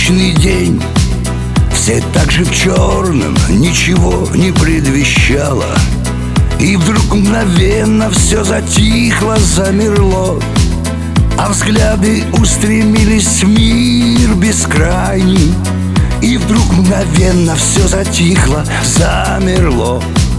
обычный день. Все так же в черном, ничего не предвещало. И вдруг мгновенно все затихло, замерло, а взгляды устремились в мир бескрайний. И вдруг мгновенно все затихло, замерло,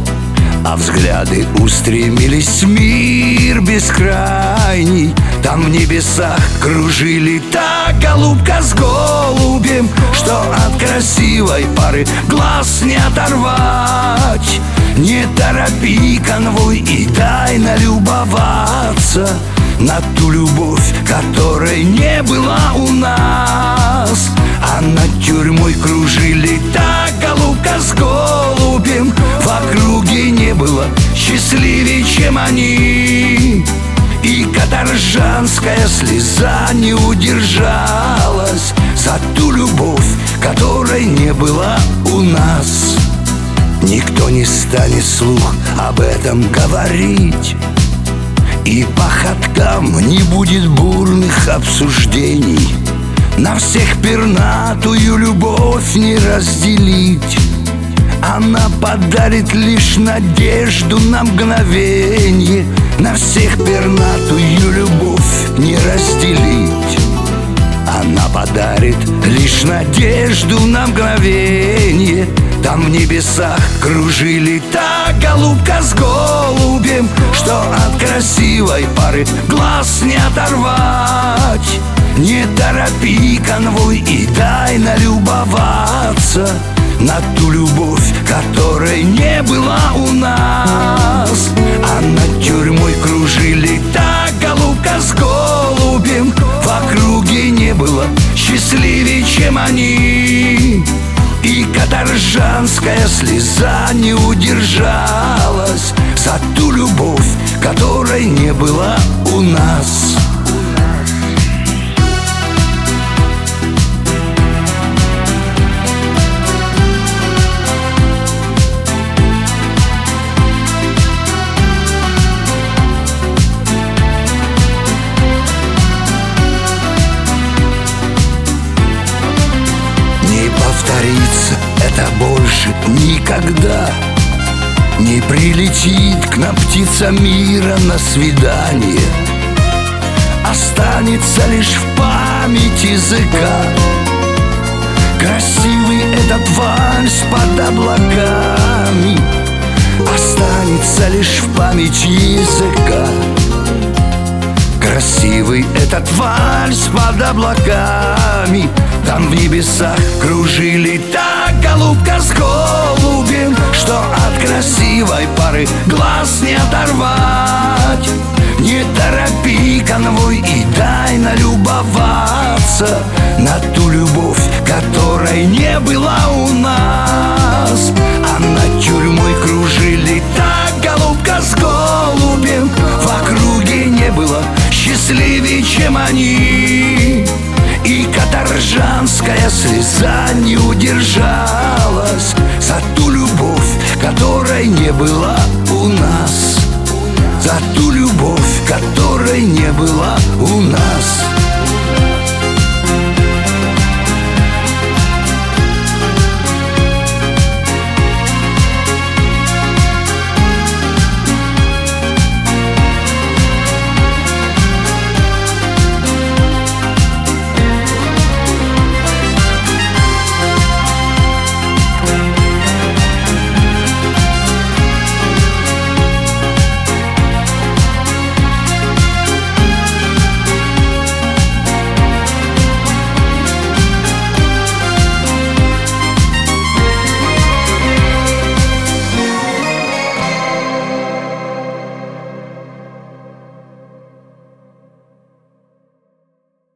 а взгляды устремились в мир бескрайний. Там в небесах кружили та голубка с голубем, что от красивой пары глаз не оторвать. Не торопи конвой и дай налюбоваться на ту любовь, которой не было у нас. А над тюрьмой кружили та голубка с голубем, в округе не было счастливее, чем они. И каторжанская слеза не удержалась за ту любовь, которой не было у нас. Никто не станет вслух об этом говорить, и по ходкам не будет бурных обсуждений. На всех пернатую любовь не разделить. Она подарит лишь надежду на мгновенье. На всех пернатую любовь не разделить. Она подарит лишь надежду на мгновенье. Там в небесах кружили та голубка с голубем, что от красивой пары глаз не оторвать. Не торопи конвой и дай налюбоваться на ту любовь, которой не было у нас. А над тюрьмой кружили та голубка с голубем, в округе не было счастливее, чем они. И каторжанская слеза не удержалась за ту любовь, которой не было у нас. Это больше никогда не прилетит к нам птица мира на свидание. Останется лишь в памяти языка красивый этот вальс под облаками. Останется лишь в памяти языка красивый этот вальс под облаками. Там в небесах кружили та голубка с голубем, что от красивой пары глаз не оторвать. Не торопи конвой и дай налюбоваться на ту любовь, которой не было у нас. А над тюрьмой кружили та голубка с голубем, в округе не было счастливее, чем они. И каторжанская слеза не удержалась за ту любовь, которой не было у нас. За ту любовь, которой не было у нас.